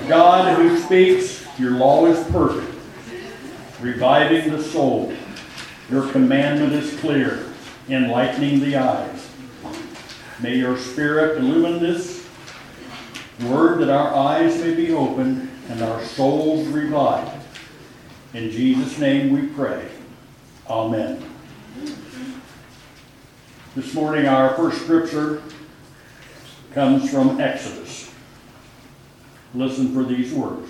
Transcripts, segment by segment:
God who speaks, your law is perfect, reviving the soul. Your commandment is clear, enlightening the eyes. May your Spirit illumine this word that our eyes may be opened and our souls revived. In Jesus' name we pray. Amen. This morning our first scripture comes from Exodus. Listen for these words.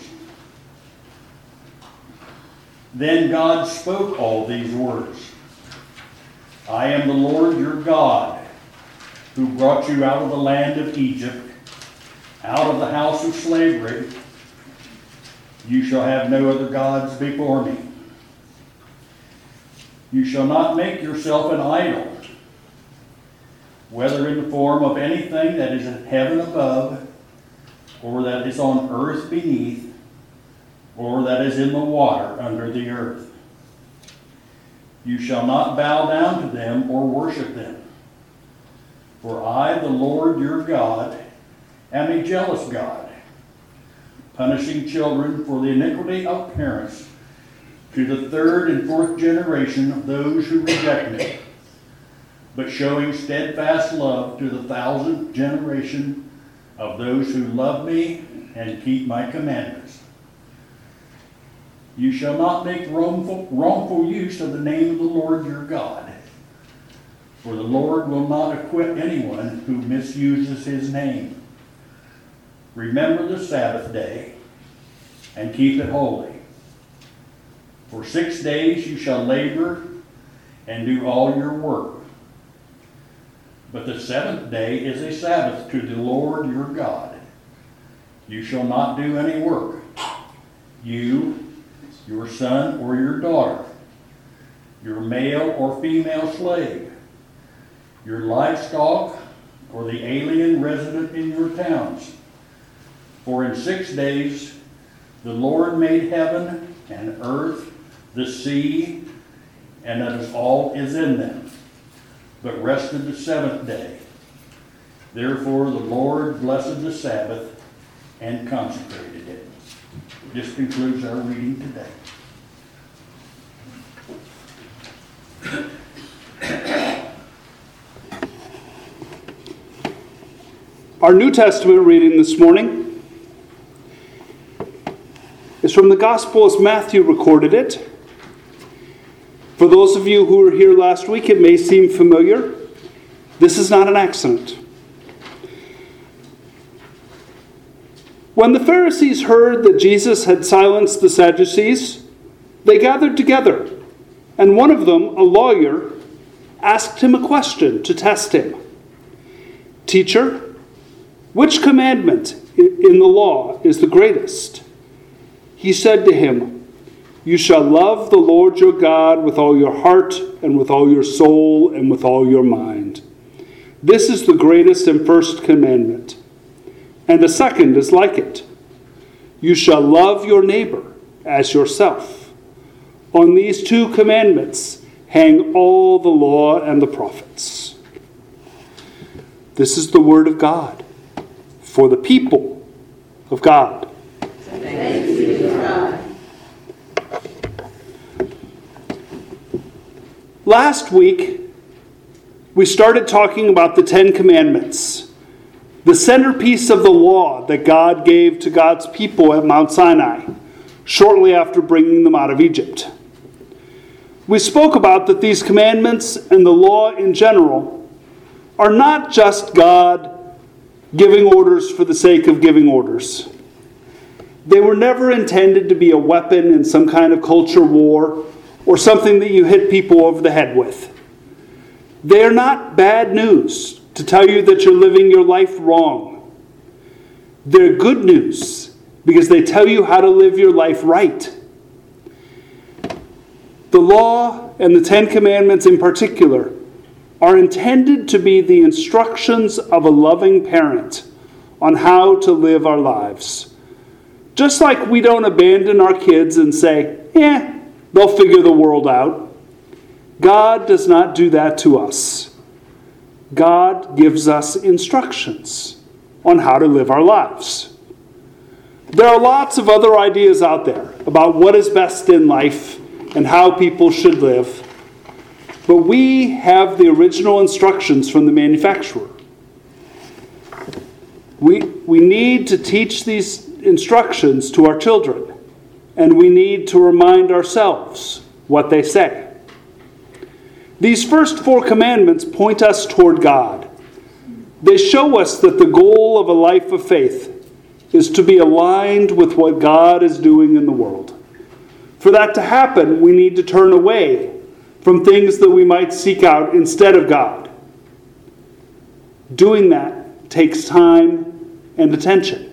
Then God spoke all these words. I am the Lord your God, who brought you out of the land of Egypt, out of the house of slavery. You shall have no other gods before me. You shall not make yourself an idol, whether in the form of anything that is in heaven above, or that is on earth beneath, or that is in the water under the earth. You shall not bow down to them or worship them. For I, the Lord your God, am a jealous God, punishing children for the iniquity of parents to the third and fourth generation of those who reject me, but showing steadfast love to the 1,000th generation of those who love me and keep my commandments. You shall not make wrongful use of the name of the Lord your God, for the Lord will not acquit anyone who misuses his name. Remember the Sabbath day and keep it holy. For 6 days you shall labor and do all your work. But the seventh day is a Sabbath to the Lord your God. You shall not do any work, you, your son or your daughter, your male or female slave, your livestock, or the alien resident in your towns. For in 6 days the Lord made heaven and earth, the sea, and that is all is in them, but rested the seventh day. Therefore the Lord blessed the Sabbath and consecrated it. This concludes our reading today. Our New Testament reading this morning is from the Gospel as Matthew recorded it. For those of you who were here last week, it may seem familiar. This is not an accident. When the Pharisees heard that Jesus had silenced the Sadducees, they gathered together, and one of them, a lawyer, asked him a question to test him. Teacher, which commandment in the law is the greatest? He said to him, you shall love the Lord your God with all your heart and with all your soul and with all your mind. This is the greatest and first commandment. And the second is like it. You shall love your neighbor as yourself. On these two commandments hang all the law and the prophets. This is the word of God for the people of God. Thanks be to God. Last week, we started talking about the Ten Commandments, the centerpiece of the law that God gave to God's people at Mount Sinai, shortly after bringing them out of Egypt. We spoke about that these commandments and the law in general are not just God giving orders for the sake of giving orders. They were never intended to be a weapon in some kind of culture war or something that you hit people over the head with. They are not bad news to tell you that you're living your life wrong. They're good news because they tell you how to live your life right. The law and the Ten Commandments in particular are intended to be the instructions of a loving parent on how to live our lives. Just like we don't abandon our kids and say, they'll figure the world out. God does not do that to us. God gives us instructions on how to live our lives. There are lots of other ideas out there about what is best in life and how people should live. But we have the original instructions from the manufacturer. We need to teach these instructions to our children, and we need to remind ourselves what they say. These first 4 commandments point us toward God. They show us that the goal of a life of faith is to be aligned with what God is doing in the world. For that to happen, we need to turn away from things that we might seek out instead of God. Doing that takes time and attention.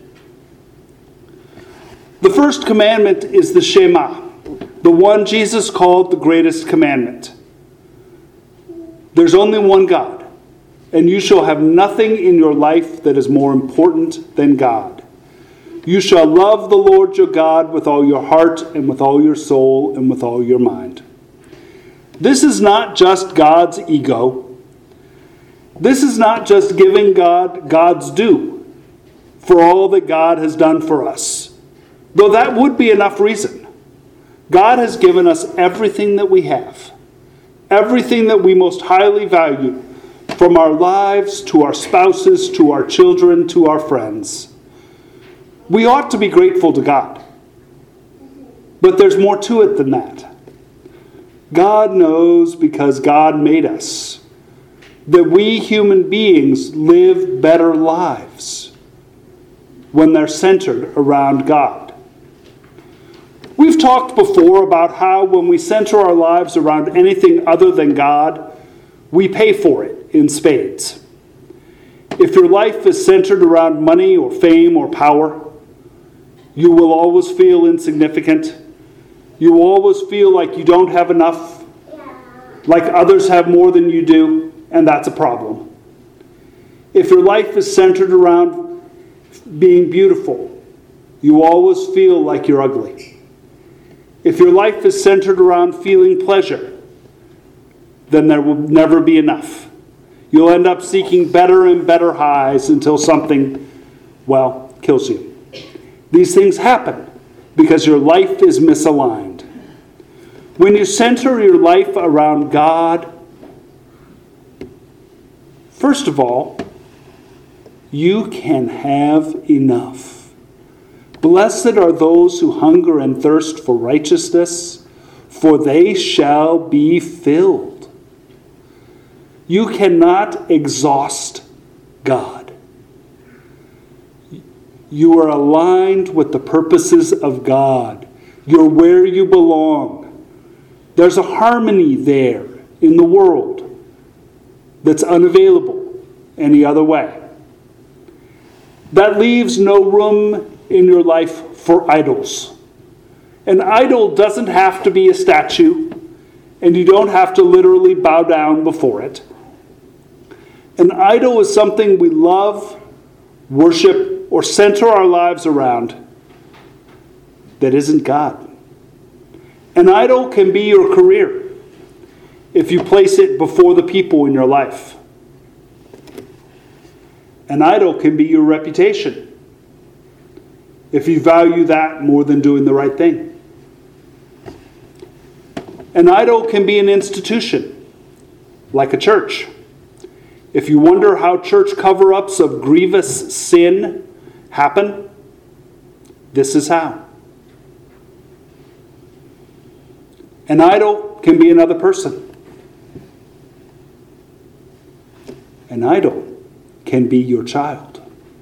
The first commandment is the Shema, the one Jesus called the greatest commandment. There's only one God, and you shall have nothing in your life that is more important than God. You shall love the Lord your God with all your heart and with all your soul and with all your mind. This is not just God's ego. This is not just giving God God's due for all that God has done for us, though that would be enough reason. God has given us everything that we have, everything that we most highly value, from our lives to our spouses, to our children, to our friends. We ought to be grateful to God. But there's more to it than that. God knows, because God made us, that we human beings live better lives when they're centered around God. We've talked before about how when we center our lives around anything other than God, we pay for it in spades. If your life is centered around money or fame or power, you will always feel insignificant. You will always feel like you don't have enough, like others have more than you do, and that's a problem. If your life is centered around being beautiful, you always feel like you're ugly. If your life is centered around feeling pleasure, then there will never be enough. You'll end up seeking better and better highs until something, kills you. These things happen because your life is misaligned. When you center your life around God, first of all, you can have enough. Blessed are those who hunger and thirst for righteousness, for they shall be filled. You cannot exhaust God. You are aligned with the purposes of God. You're where you belong. There's a harmony there in the world that's unavailable any other way. That leaves no room in your life for idols. An idol doesn't have to be a statue, and you don't have to literally bow down before it. An idol is something we love, worship, or center our lives around that isn't God. An idol can be your career if you place it before the people in your life. An idol can be your reputation if you value that more than doing the right thing. An idol can be an institution, like a church. If you wonder how church cover-ups of grievous sin happen, this is how. An idol can be another person. An idol can be your child.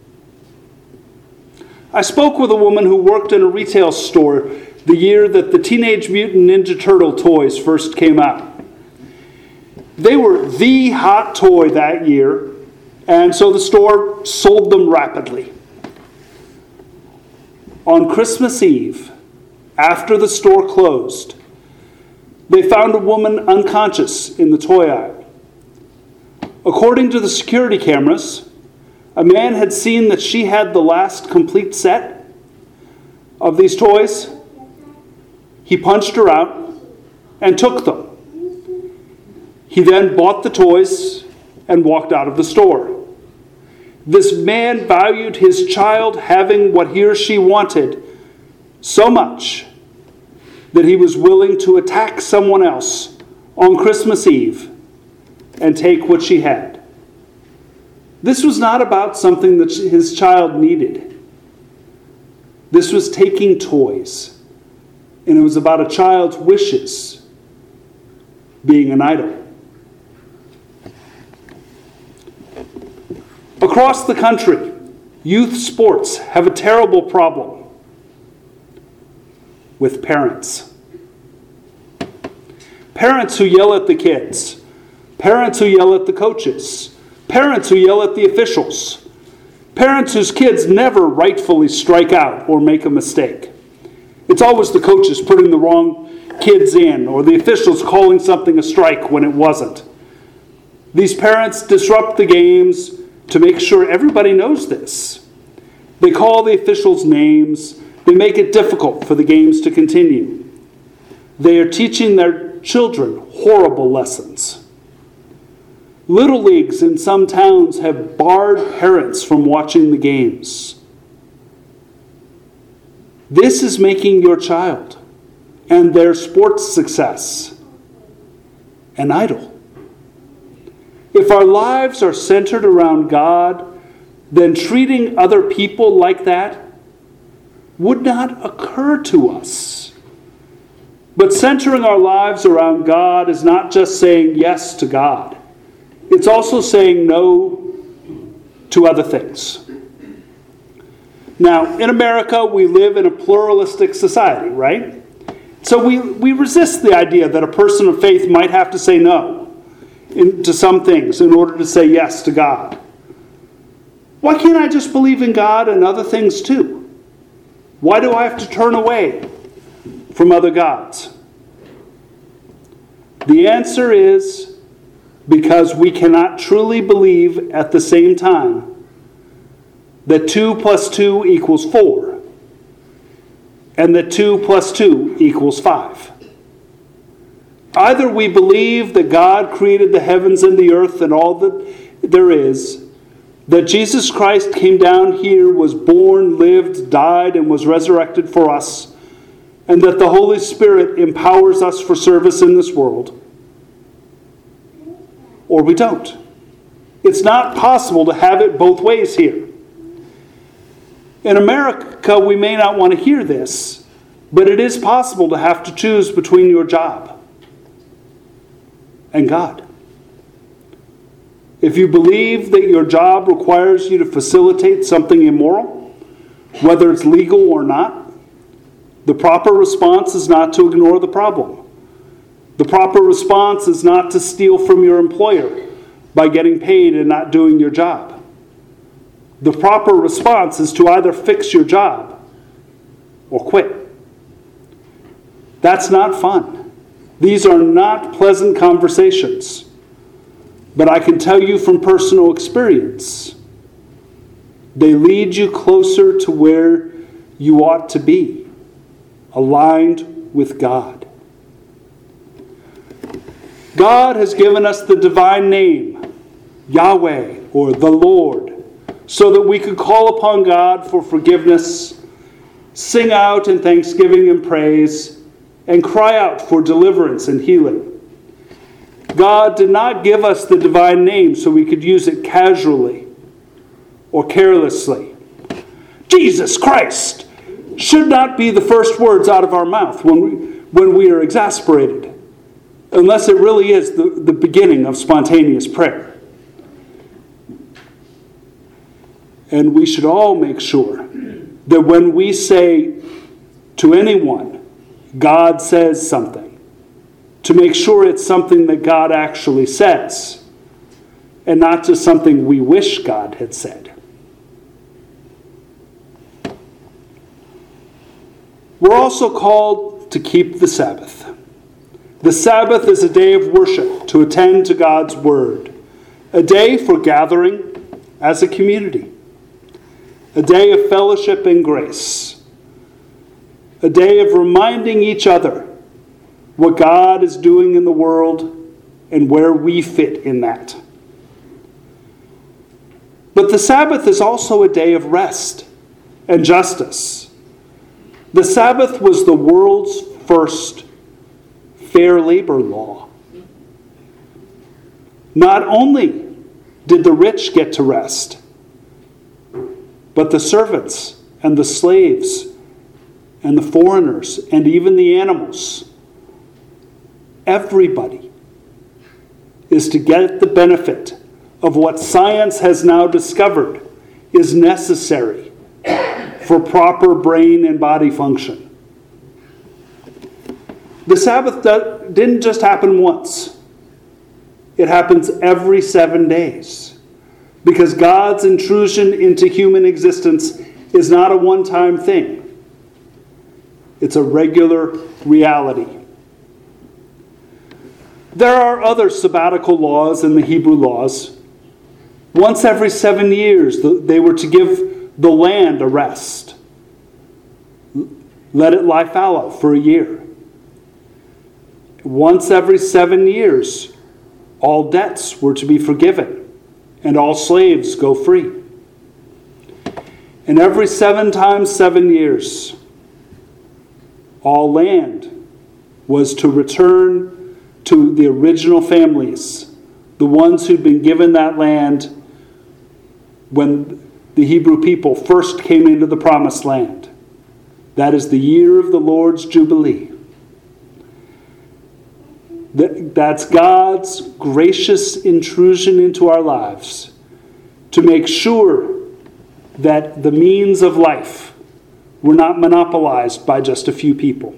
I spoke with a woman who worked in a retail store the year that the Teenage Mutant Ninja Turtle toys first came out. They were the hot toy that year, and so the store sold them rapidly. On Christmas Eve, after the store closed, they found a woman unconscious in the toy aisle. According to the security cameras, a man had seen that she had the last complete set of these toys. He punched her out and took them. He then bought the toys and walked out of the store. This man valued his child having what he or she wanted so much that he was willing to attack someone else on Christmas Eve and take what she had. This was not about something that his child needed. This was taking toys, and it was about a child's wishes being an idol. Across the country, youth sports have a terrible problem with parents. Parents who yell at the kids. Parents who yell at the coaches. Parents who yell at the officials. Parents whose kids never rightfully strike out or make a mistake. It's always the coaches putting the wrong kids in, or the officials calling something a strike when it wasn't. These parents disrupt the games to make sure everybody knows this. They call the officials names. They make it difficult for the games to continue. They are teaching their children horrible lessons. Little leagues in some towns have barred parents from watching the games. This is making your child and their sports success an idol. If our lives are centered around God, then treating other people like that would not occur to us. But centering our lives around God is not just saying yes to God. It's also saying no to other things. Now, in America, we live in a pluralistic society, right? So we resist the idea that a person of faith might have to say no to some things in order to say yes to God. Why can't I just believe in God and other things too? Why do I have to turn away from other gods? The answer is because we cannot truly believe at the same time that 2 + 2 = 4 and that 2 + 2 = 5. Either we believe that God created the heavens and the earth and all that there is, that Jesus Christ came down here, was born, lived, died, and was resurrected for us, and that the Holy Spirit empowers us for service in this world, or we don't. It's not possible to have it both ways here. In America, we may not want to hear this, but it is possible to have to choose between your job and God. If you believe that your job requires you to facilitate something immoral, whether it's legal or not, the proper response is not to ignore the problem. The proper response is not to steal from your employer by getting paid and not doing your job. The proper response is to either fix your job or quit. That's not fun. These are not pleasant conversations. But I can tell you from personal experience, they lead you closer to where you ought to be, aligned with God. God has given us the divine name, Yahweh, or the Lord, so that we could call upon God for forgiveness, sing out in thanksgiving and praise, and cry out for deliverance and healing. God did not give us the divine name so we could use it casually or carelessly. Jesus Christ should not be the first words out of our mouth when we are exasperated, unless it really is the beginning of spontaneous prayer. And we should all make sure that when we say to anyone, God says something, to make sure it's something that God actually says, and not just something we wish God had said. We're also called to keep the Sabbath. The Sabbath is a day of worship, to attend to God's word, a day for gathering as a community, a day of fellowship and grace, a day of reminding each other what God is doing in the world and where we fit in that. But the Sabbath is also a day of rest and justice. The Sabbath was the world's first fair labor law. Not only did the rich get to rest, but the servants and the slaves and the foreigners and even the animals. Everybody is to get the benefit of what science has now discovered is necessary for proper brain and body function. The Sabbath didn't just happen once. It happens every 7 days. Because God's intrusion into human existence is not a one-time thing. It's a regular reality. There are other sabbatical laws in the Hebrew laws. Once every 7 years, they were to give the land a rest. Let it lie fallow for a year. Once every 7 years, all debts were to be forgiven, and all slaves go free. And every 7 times 7 years, all land was to return to the original families, the ones who'd been given that land when the Hebrew people first came into the promised land. That is the year of the Lord's Jubilee. That's God's gracious intrusion into our lives to make sure that the means of life were not monopolized by just a few people.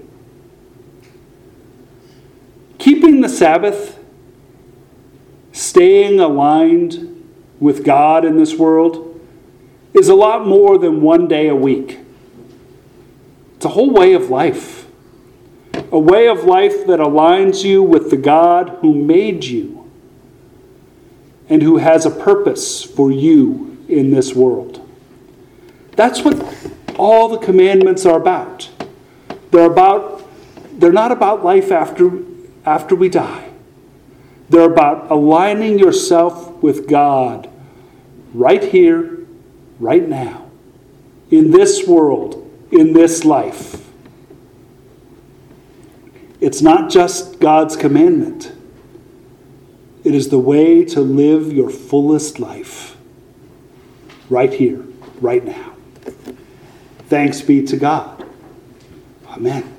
Keeping the Sabbath, staying aligned with God in this world, is a lot more than 1 day a week. It's a whole way of life. A way of life that aligns you with the God who made you and who has a purpose for you in this world. That's what all the commandments are about. They're not about life after we die. They're about aligning yourself with God right here, right now, in this world, in this life. It's not just God's commandment. It is the way to live your fullest life. Right here, right now. Thanks be to God. Amen.